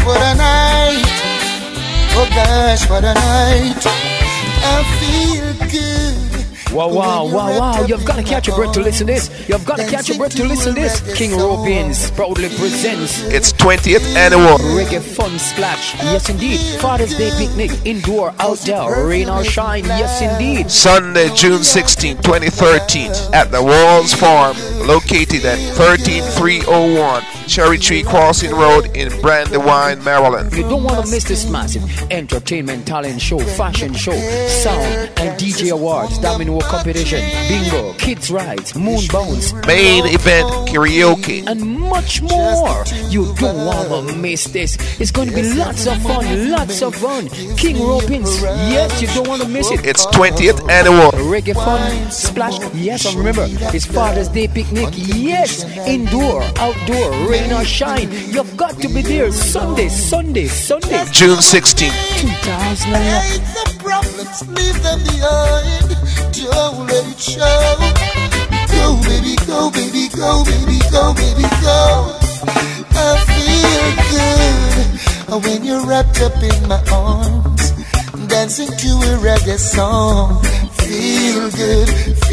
What a night. Oh gosh, what a night. I feel good. Wow. You've got to catch your breath to listen to this. You've got to catch your breath to listen to this. King Robins proudly presents its 20th annual Reggae Fun Splash. Yes, indeed. Father's Day picnic, indoor, outdoor, rain or shine. Yes, indeed. Sunday, June 16, 2013, at the Walls Farm, located at 13301 Cherry Tree Crossing Road in Brandywine, Maryland. You don't want to miss this massive entertainment, talent show, fashion show, sound and DJ awards, domino competition, bingo, kids rides, moon bounce, main event karaoke, and much more. You don't want to miss this. It's going to be lots of fun. King Robins, yes, you don't want to miss it. It's 20th annual Reggae Fun Splash. Yes, and remember, it's Father's Day picnic. Yes, indoor, outdoor, rain or shine. You've got to be there. Sunday. June 16, 2011. The problems, leave them behind. Don't let it show. Go, baby, go, baby, go, baby, go, baby, go. I feel good when you're wrapped up in my arms, dancing to a reggae song. Feel good.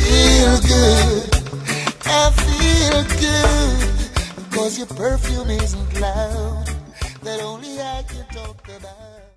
I feel good, 'cause your perfume isn't loud, that only I can talk about.